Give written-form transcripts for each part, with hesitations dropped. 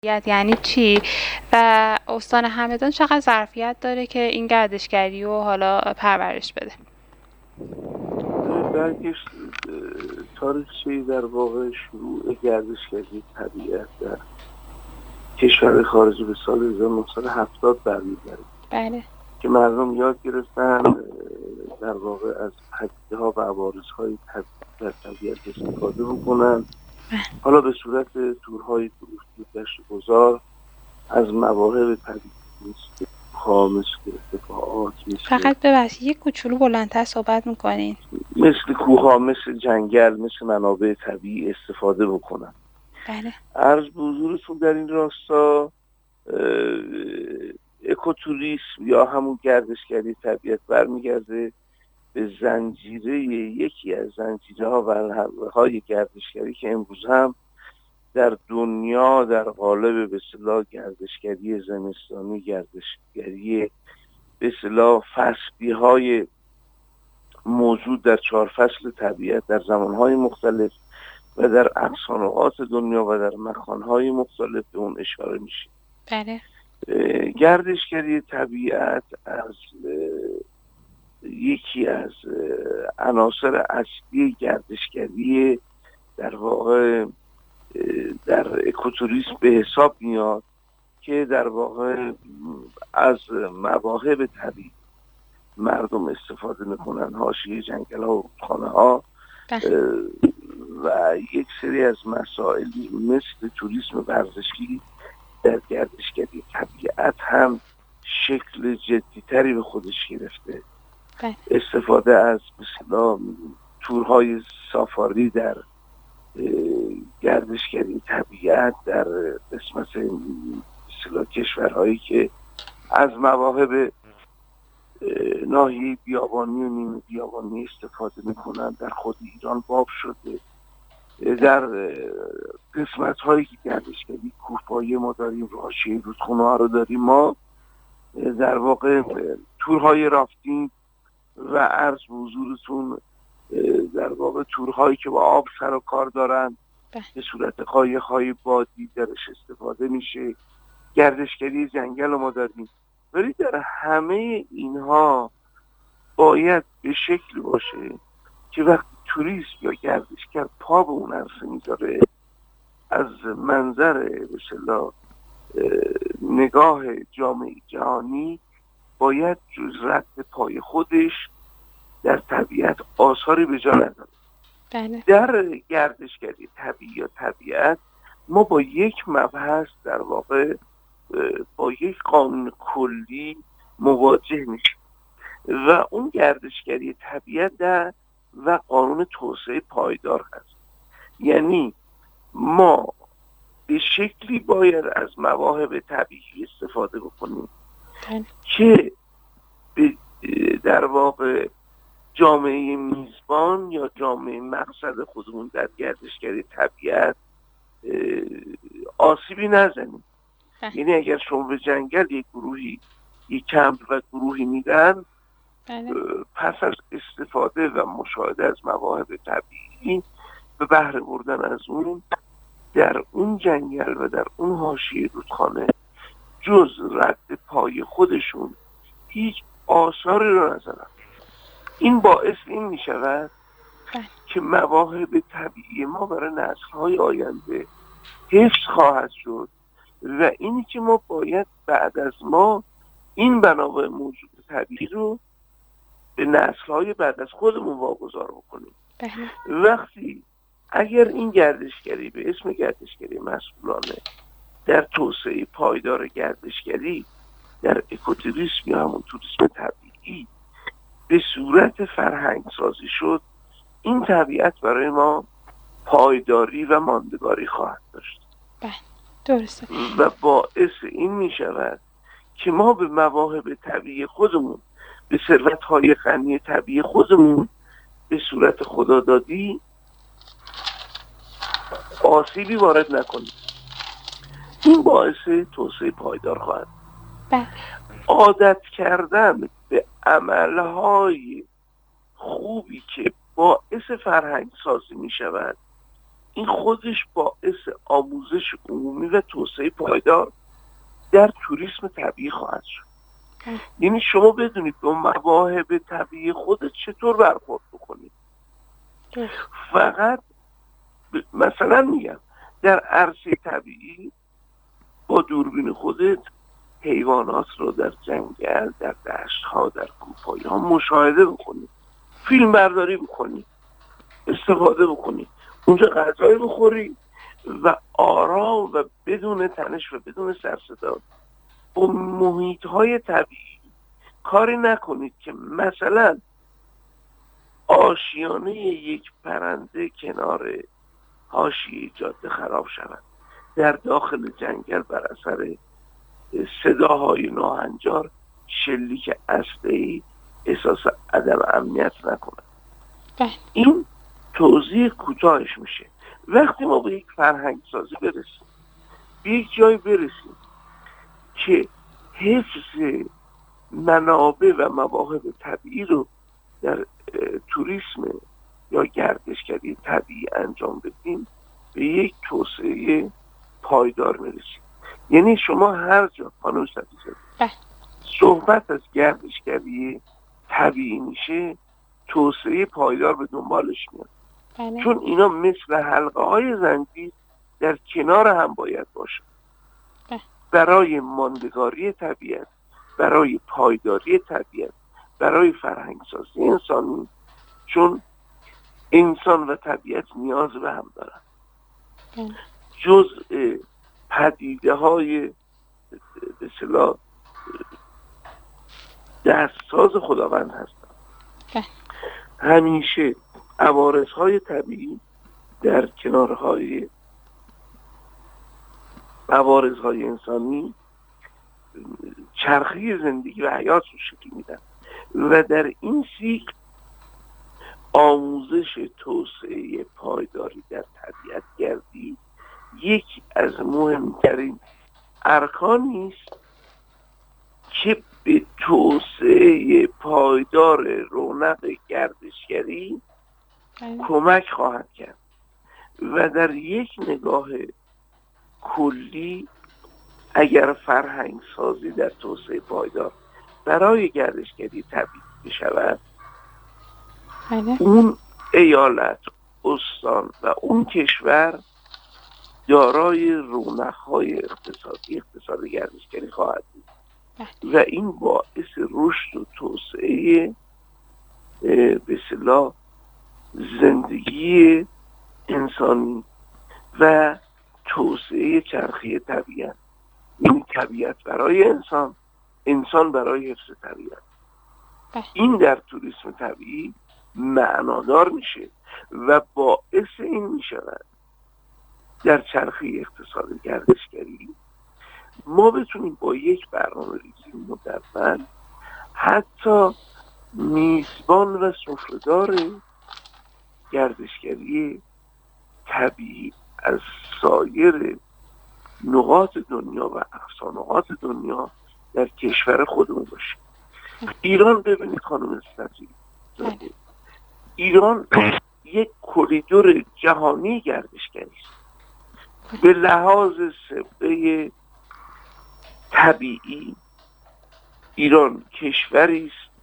یعنی چی و استان همدان چقدر ظرفیت داره که این گردشگری رو حالا پرورش بده؟ برگشت تاریخچه در واقع شروع گردشگری طبیعت در کشور خارجی به سال 1970 برمیگرده بله. که مردم یاد گرفتن در واقع از پدیده‌ها و عوارض‌های در طبیعت استفاده بکنن، حالا به صورت تورهای دور دشت گذار از مواهب طبیعی مثل کوه‌ها، مثل ارتفاعات، فقط ببخشید یک کوچولو بلندتر صحبت میکنین. مثل کوه‌ها، مثل جنگل، مثل منابع طبیعی استفاده بکنن. بله. عرض به حضورتون در این راستا اکوتوریسم یا همون گردشگری طبیعت برمیگرده به زنجیره، یکی از زنجیره‌ها و حلقه‌های گردشگری که امروز هم در دنیا در قالب به اصطلاح گردشگری زمستانی، گردشگری به اصطلاح فصلی‌های موجود در 4 فصل طبیعت در زمانهای مختلف و در اقصانوات دنیا و در مکانهای مختلف به اون اشاره میشه. بله. گردشگری طبیعت از یکی از عناصر اصلی گردشگری در واقع در اکوتوریسم به حساب میاد که در واقع از مواهب طبیعی مردم استفاده میکنن، حاشیه جنگل ها و خانه ها و یک سری از مسائلی مثل توریسم ورزشی در گردشگری طبیعت هم شکل جدیتری به خودش گرفته. استفاده از مثلا تورهای سافاری در گردشگری طبیعت در قسمت مثلا کشورهایی که از مواهب ناحیه بیابانی و نیمه بیابانی استفاده میکنن در خود ایران باب شده. در قسمت هایی که گردشگری کوهپایه ما داریم، حاشیه رودخونه ها رو داریم، ما در واقع تورهای رافتینگ و عرض به حضورتون در واقع تورهایی که با آب سر و کار دارن به صورت قایق‌های بادی درش استفاده میشه. گردشگری جنگل ما داریم، ولی در همه اینها باید به شکلی باشه که وقتی توریست یا گردشگر پا به اون عرصه میذاره از منظر به اصطلاح نگاه جامعه جهانی باید جز رد پای خودش در طبیعت آثاری به جا نداره. در گردشگری طبیعی یا طبیعت ما با یک مبحث در واقع با یک قانون کلی مواجه میشیم و اون گردشگری طبیعت در و قانون توسعه پایدار هست. یعنی ما به شکلی باید از مواهب طبیعی استفاده بکنیم که در واقع جامعه میزبان یا جامعه مقصد خودمون در گردشگری طبیعت آسیبی نزنیم. یعنی اگر شما به جنگل یک گروهی یک کمپ و گروهی میدن، پس از استفاده و مشاهده از مواهب طبیعی به بهره بردن از اون در اون جنگل و در اون حاشیه رودخانه جز رد پای خودشون هیچ آثاری رو نذارن. این باعث این می شود که مواهب طبیعی ما برای نسل‌های آینده حفظ خواهد شد و اینی که ما باید بعد از ما این منابع موجود طبیعی رو به نسل‌های بعد از خودمون واگذار بکنیم. وقتی اگر این گردشگری به اسم گردشگری مسئولانه در توسعه پایدار گردشگری در اکوتوریسم یا همون توریسم طبیعی به صورت فرهنگ سازی شد، این طبیعت برای ما پایداری و ماندگاری خواهد داشت. درسته. و باعث این می شود که ما به مواهب طبیعی خودمون، به ثروت‌های غنی طبیعی خودمون به صورت خدادادی آسیبی وارد نکنیم. این باعث توسعه پایدار خواهد. عادت کردن به عملهای خوبی که باعث فرهنگ سازی می شود این خودش باعث آموزش عمومی و توسعه پایدار در توریسم طبیعی خواهد شد. یعنی شما بدونید با مواهب طبیعی خودت چطور برخورد بکنید. فقط مثلا میگم در عرصه طبیعی با دوربین خودت حیوانات رو در جنگل، در دشت‌ها، در کوه‌ها مشاهده بکنید، فیلم برداری بکنید، استفاده بکنید، اونجا غذایی بخوری و آرام و بدون تنش و بدون سرصدا با محیط‌های طبیعی کاری نکنید که مثلا آشیانه یک پرنده کنار حاشیه جاده خراب شود، در داخل جنگل بر اثر صداهای ناهنجار شلیک اسلحه‌ای احساس عدم امنیت نکنند. این توضیح کوتاهش میشه. وقتی ما به یک فرهنگ سازی برسیم، به یک جای برسیم که حفظ منابع و مواهب طبیعی رو در توریسم یا گردشگری طبیعی انجام بدیم، به یک توسعه پایدار میرسیم. یعنی شما هر جا خانم صفی‌زاده صحبت از گردشگری طبیعی میشه، توسعه پایدار به دنبالش میاد. چون اینا مثل حلقه های زنجیر در کنار هم باید باشه برای ماندگاری طبیعت، برای پایداری طبیعت، برای فرهنگسازی انسانی. چون انسان و طبیعت نیاز به هم دارن، جزء پدیده های به اصطلاح دستساز خداوند هستن. همیشه عوارضهای طبیعی در کنارهای عوارضهای انسانی چرخی زندگی و حیات رو شکل میدن و در این سیکل آموزش توسعه پایداری در طبیعت گردی یکی از مهمترین ارکانی است که به توسعه پایدار رونق گردشگری کمک خواهد کرد و در یک نگاه کلی اگر فرهنگ سازی در توسعه پایدار برای گردشگری طبیعی بشود، اون ایالت، استان و اون کشور دارای رونق‌های اقتصاد گردشگری خواهد بود و این باعث رشد و توسعه به اصطلاح زندگی انسانی و توسعه چرخی طبیعت. این طبیعت برای انسان، انسان برای حفظ طبیعت. این در توریسم طبیعی معنادار میشه و باعث این میشود در چرخه اقتصاد گردشگری ما بتونیم با یک برنامه‌ریزی مدون حتی میزبان و سفره‌دار گردشگری طبیعی از سایر نقاط دنیا و اقصا نقاط دنیا در کشور خودمون باشیم. ایران ببینید خانم صفی‌زاده، ایران یک کریدور جهانی گردشگری است. به لحاظ سبقه طبیعی ایران کشوری است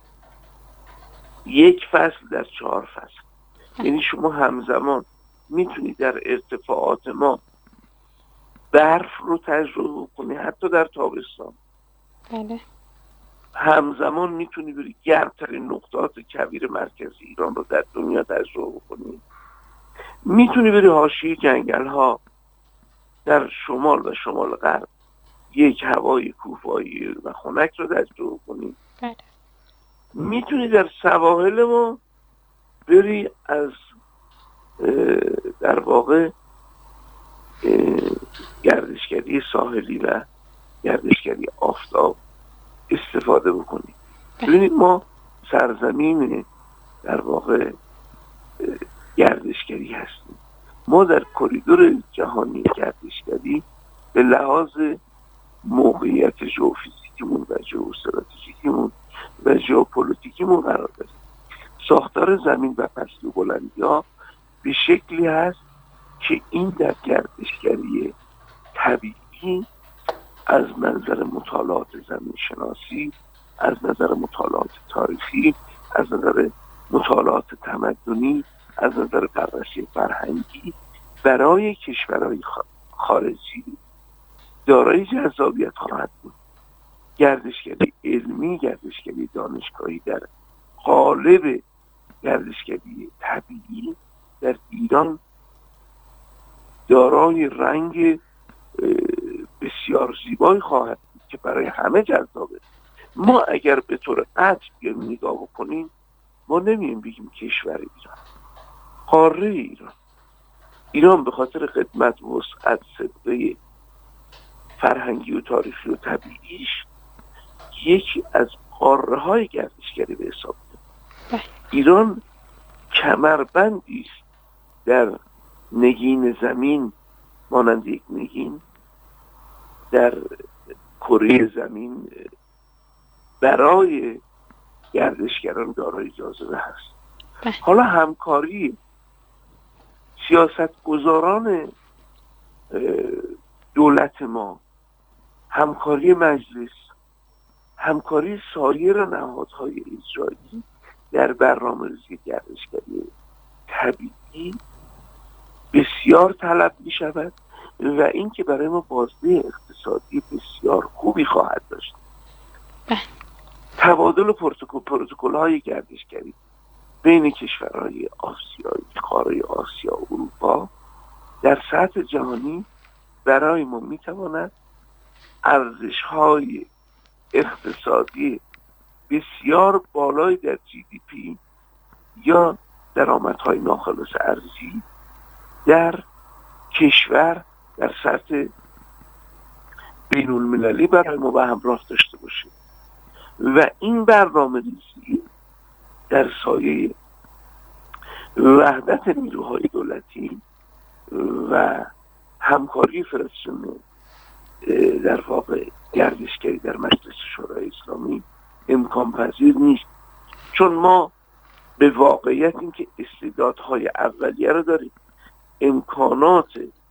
یک فصل در 4 فصل. یعنی شما همزمان میتونید در ارتفاعات ما برف رو تجربه کنی حتی در تابستان. همزمان میتونی بری گرمترین نقطات کویر مرکزی ایران رو در دنیا تجربه کنی. میتونی بری حاشیه جنگل ها در شمال و شمال غرب یک هوای کوهپایه و خنک رو تجربه کنی. میتونی در سواحل ما بری از در واقع گردشگری ساحلی و گردشگری آفتاب استفاده بکنیم. ببینید ما سرزمین در واقع گردشگری هستیم. ما در کریدور جهانی گردشگری به لحاظ موقعیت ژئوفیزیکیمون و ژئواستراتژیکیمون و ژئوپلیتیکیمون قرار داریم. ساختار زمین و پستی و بلندی‌ها به شکلی هست که این در گردشگری طبیعی از نظر مطالعات زمین شناسی، از نظر مطالعات تاریخی، از نظر مطالعات تمدنی، از نظر بررسی فرهنگی برای کشورهای خارجی دارای جذابیت خواهد بود. گردشگری علمی، گردشگری دانشگاهی در قالب گردشگری طبیعی در ایران دارای رنگ بسیار زیبایی خواهد بود که برای همه جذابه. ما اگر به طور قطع بیایم نگاه بکنیم، ما نمیم بگیم کشور ایران، قاره ایران به خاطر خدمت و وسعت صدقه فرهنگی و تاریخی و طبیعیش یکی از قاره های گردشگری به حساب میاد. ایران کمربندی است در نگین زمین، مانند یک نگین در کره زمین برای گردشگران دارای جاذبه هست. حالا همکاری سیاستگزاران دولت ما، همکاری مجلس، همکاری سایر نهادهای اجرایی در برنامه‌ریزی گردشگری طبیعی بسیار طلب می شود و این که برای ما بازده اقتصادی بسیار خوبی خواهد داشت. تبادل پروتکل‌های گردشگری بین کشورهای آسیایی، قاره آسیا و اروپا در سطح جهانی برای ما میتواند ارزش‌های اقتصادی بسیار بالای در GDP یا درآمدهای ناخالص ارزی در کشور در سطح بین المللی برای ما به همراه داشته باشه و این برنامه ریزی در سایه وحدت نیروهای دولتی و همکاری فدراسیون در واقع گردشگری در مجلس شورای اسلامی امکان پذیر نیست، چون ما به واقعیت این که استعدادهای اولیه رو داریم، امکانات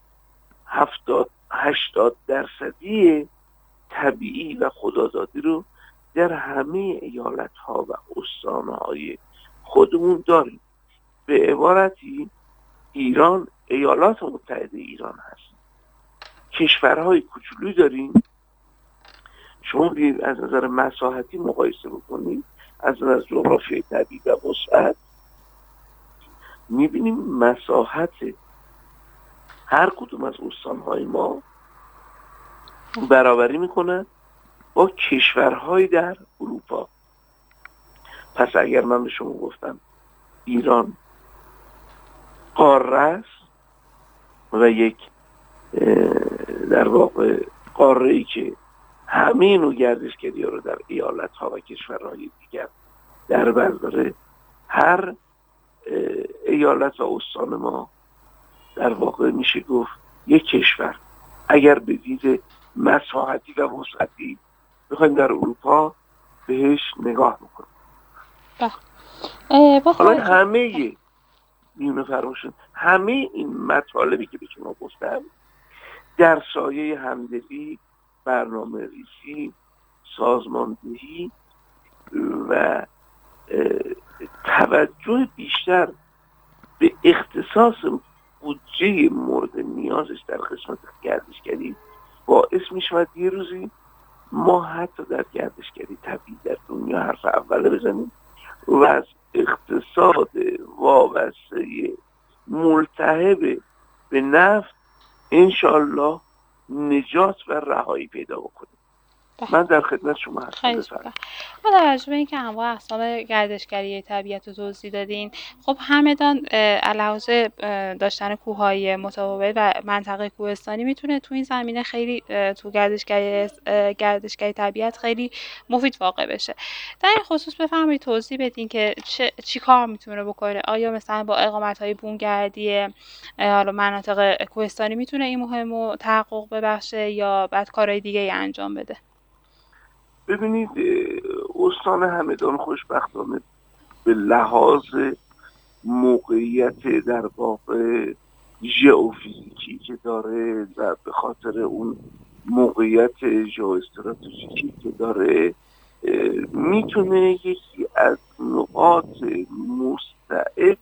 70-80% طبیعی و خدادادی رو در همه ایالت‌ها و استان‌های خودمون داریم. به عبارتی ایران ایالات متحده ایران هست. کشورهای کوچولویی داریم. شما بیاید از نظر مساحتی مقایسه بکنید، از نظر جغرافیای طبیعی و وسعت می‌بینیم مساحت هر کدوم از استان‌های ما برابری می‌کنه با کشورهای در اروپا. پس اگر من به شما گفتم ایران قاره است و یک در واقع قاره‌ای که همه نوع گردشگری‌ها رو در ایالت‌ها و کشورهای دیگر در بر داره، هر ایالت و استان ما در واقع میشه گفت یک کشور. اگر به دید مساحتی و وسعتی بخوایم در اروپا بهش نگاه بکنیم. حالا همه میونه فرماشون، همه این مطالبی که به شما گفتم در سایه همدلی، برنامه ریزی، سازماندهی و توجه بیشتر به اختصاص بودجه مورد نیازش در قسمت گردشگری باعث می شود یه روزی ما حتی در گردشگری طبیعی در دنیا حرف اوله بزنیم و از اقتصاد وابسته ملتهب به نفت انشالله نجات و رهایی پیدا بکنیم. من در خدمت شما هستم. با توجه به اینکه انواع اقسام گردشگری طبیعت رو توضیح دادین، خب همدان علاوه داشتن کوههای متفاوت و منطقه کوهستانی میتونه تو این زمینه خیلی تو گردشگری طبیعت خیلی مفید واقع بشه. در این خصوص بفرمایید توضیح بدین که چی کار میتونه بکنه؟ آیا مثلا با اقامت‌های بومگردی حالا مناطق کوهستانی میتونه این مهم رو تحقق ببخشه یا بعد کارهای دیگه انجام بده؟ ببینید، استان همدان خوشبختانه به لحاظ موقعیت در واقع ژئوفیزیکی که داره و به خاطر اون موقعیت ژئواستراتژیکی که داره میتونه یکی از نقاط مستعد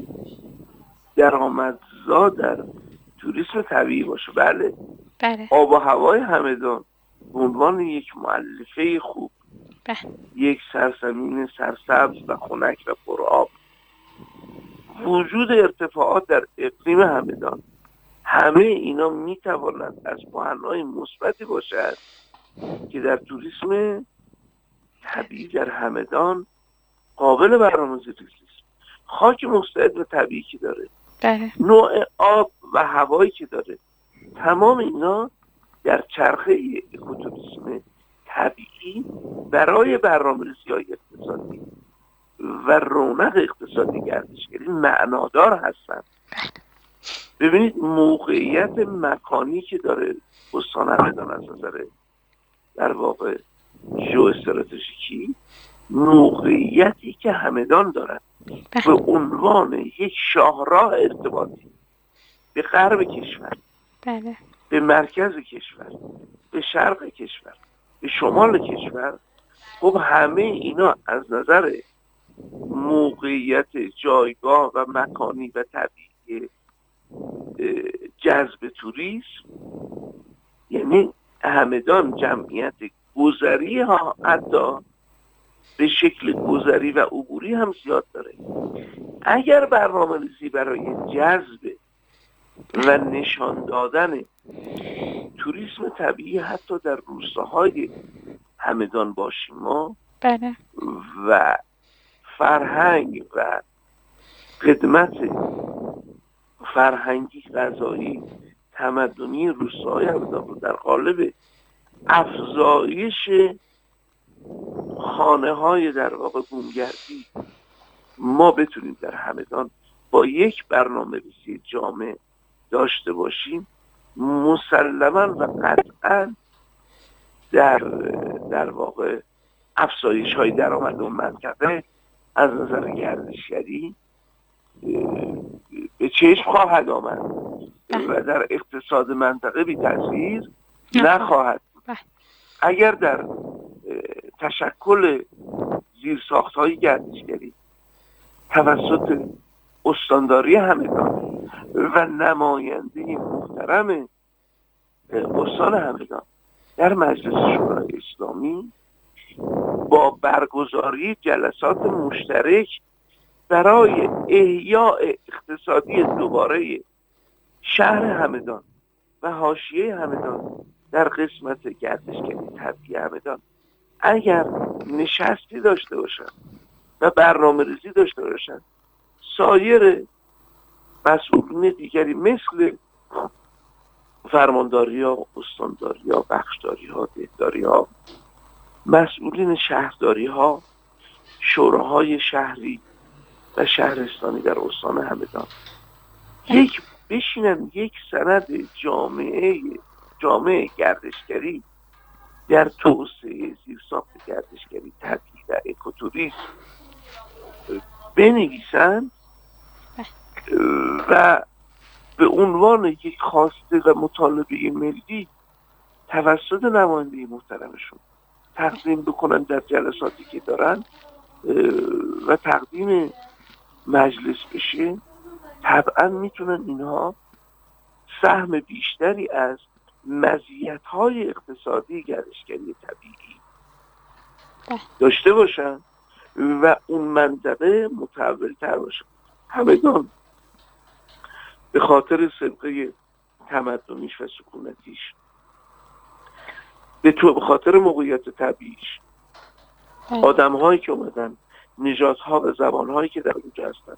درآمدزا در توریسم طبیعی باشه. بله آب و هوای همدان به عنوان یک مؤلفه خوب، یک سرزمین سرسبز و خنک و پرآب، وجود ارتفاعات در اقلیم همدان، همه اینا میتوانند از پوانهای مثبتی باشد که در توریسم طبیعی در همدان قابل برنامه‌ریزی است. خاک مستعد و طبیعی که داره، نوع آب و هوایی که داره، تمام اینا در چرخه اکوتوریسم طبیعی برای برنامه‌ریزی‌های اقتصادی و رونق اقتصادی گردشگری معنادار هستند. ببینید موقعیت مکانی که داره استان همدان از نظر در واقع ژئواستراتژیکی، موقعیتی که همدان دارد به عنوان یک شاهراه ارتباطی به غرب کشور، به مرکز کشور، به شرق کشور، به شمال کشور، خب همه اینا از نظر موقعیت جایگاه و مکانی و طبیعی جذب توریسم، یعنی همدان جمعیت گذری ها حتی به شکل گذری و عبوری هم زیاد داره. اگر برنامه‌ریزی برای جذب و نشان دادن توریسم طبیعی حتی در روستاهای همدان باشیم ما و فرهنگ و خدمت فرهنگی غذایی تمدنی روستاهای همدان رو در قالب افزایش خانه‌های در واقع بومگردی ما بتونیم در همدان با یک برنامه‌ریزی جامع داشته باشیم، مسلماً و قطعاً در واقع افزایش‌های درآمد اون منطقه از نظر گردشگری به چشم خواهد آمد و در اقتصاد منطقه بی تأثیر نخواهد بود. اگر در تشکل زیرساخت‌های گردشگری توسط استانداری همدان و نماینده محترم استان همدان در مجلس شورای اسلامی با برگزاری جلسات مشترک برای احیاء اقتصادی دوباره شهر همدان و حاشیه همدان در قسمت گردشگری طبیعی همدان اگر نشستی داشته باشند و برنامه ریزی داشته باشند، سایر مسئولین دیگری مثل فرمانداری ها، استانداری ها، بخشداری ها، دهداری ها، مسئولین شهرداری ها، شوراهای شهری و شهرستانی در استان همدان بشینن یک سند جامعه گردشگری در توسعه زیرساخت گردشگری طبیعی و اکوتوریسم بنویسن و به عنوان یک خواسته و مطالبه ملی توسط نماینده محترمشون تقدیم بکنن در جلساتی که دارن و تقدیم مجلس بشه، طبعا میتونن اینها سهم بیشتری از مزیت‌های اقتصادی گردشگری طبیعی داشته باشن و اون منطقه متحول‌تر باشه. همدان به خاطر سابقه تمدنیش و سکونتیش، به خاطر موقعیت طبیعیش، آدم‌هایی که اومدن، نژادها و زبان‌هایی که در اونجا هستن،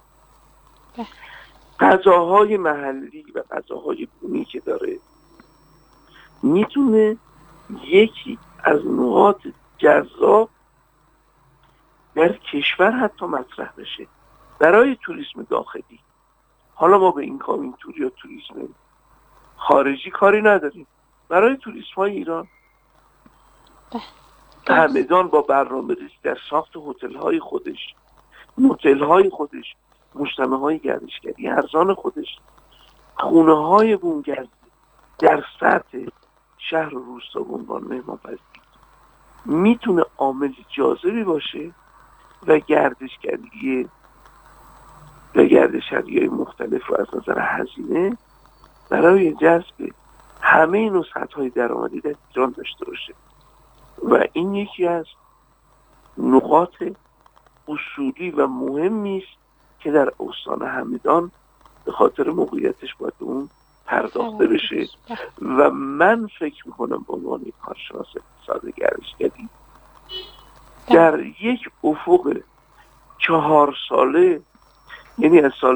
غذاهای محلی و غذاهای بومی که داره، میتونه یکی از نقاط جذاب در کشور حتی مطرح بشه برای توریسم داخلی. حالا ما به این کامینتور یا توریسم خارجی کاری نداریم. برای توریسم های ایران همدان با برنامه‌ریزی در ساخت هتل‌های خودش، موتل‌های خودش، مجتمع‌های گردشگری ارزان خودش خونه های بومگردی در سطح شهر و روستا به عنوان مهمانپذیر میتونه عامل جاذبی باشه و گردشگری مختلف رو از نظر هزینه برای جذب همه نسخه‌های درآمدی در ایران داشته باشه و این یکی از نقاط اصولی و مهمی است که در استان همدان به خاطر موقعیتش باید به اون پرداخته بشه و من فکر میکنم به عنوان یک کارشناس اقتصاد گردشگری در یک افق 4 ساله، یعنی از سال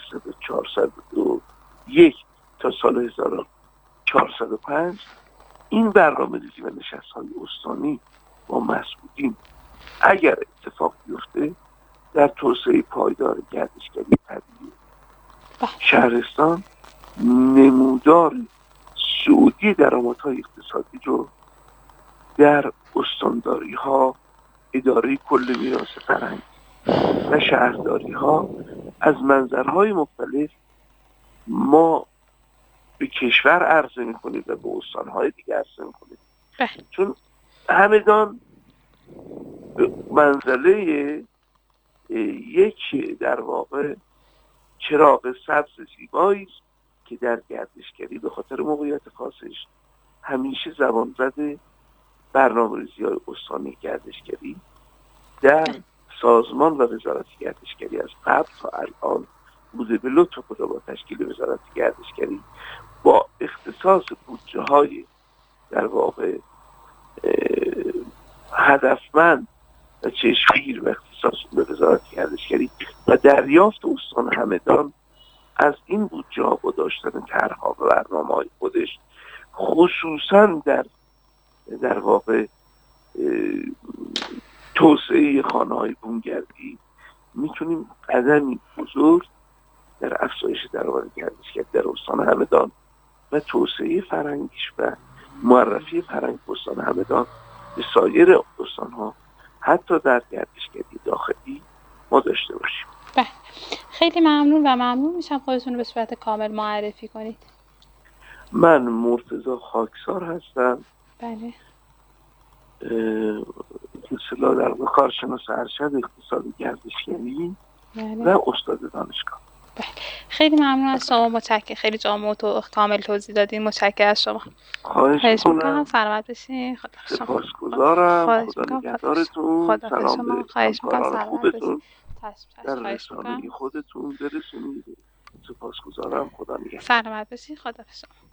1401 تا سال 1405 این برنامه‌ریزی و نشست‌های استانی با مسئولین اگر اتفاق بیفته در توسعه پایدار گردشگری طبیعی شهرستان نمودار صعودی درآمدهای اقتصادی رو در استانداری‌ها، اداره کل میراث فرهنگی و شهرداری‌ها از منظرهای مختلف ما به کشور عرضه می‌کنیم و به استان‌های دیگه عرضه می‌کنیم. چون همدان به منزله یک در واقع چراغ سبز زیبایی است که در گردشگری به خاطر موقعیت خاصش همیشه زبان زده برنامه‌ریزی‌های استانی گردشگری در سازمان و وزارت گردشگری از قبل تا الان بوده. به لطف خدا با تشکیل وزارت گردشگری با اختصاص بودجه‌های در واقع هدفمند و چشمگیر و اختصاص به وزارت گردشگری و دریافت استان همدان از این بودجه‌ها با داشتن طرح‌ها و برنامه‌های خودش، خصوصا در واقع توسعه خانه‌های بومگردی، میتونیم قدمی بزرگ در افزایش درآمد گردشگری در استان همدان و توسعه فرهنگیش و معرفی فرهنگ استان همدان به سایر استان‌ها حتی در گردشگری داخلی ما داشته باشیم. بله، خیلی ممنون و ممنون میشم خودتون رو به صورت کامل معرفی کنید. من مرتضی خاکسار هستم. بله. اصطلاح در واقع کارشناس ارشد اقتصاد گردشگری و استاد دانشگاه. بله. خیلی ممنون از شما، متشکرم. خیلی جامع و کامل توضیح دادین. متشکرم از شما. خواهش می‌کنم. سلامت باشین. خدا سپاسگزارم. خدا نگهدارتون. سلام به خواهش می‌کنم. همکاران خوبتون در خواهش رسانه خودتون برسونید. سپاسگزارم. خدا نگهدار. سلامت باشین. خدا شما.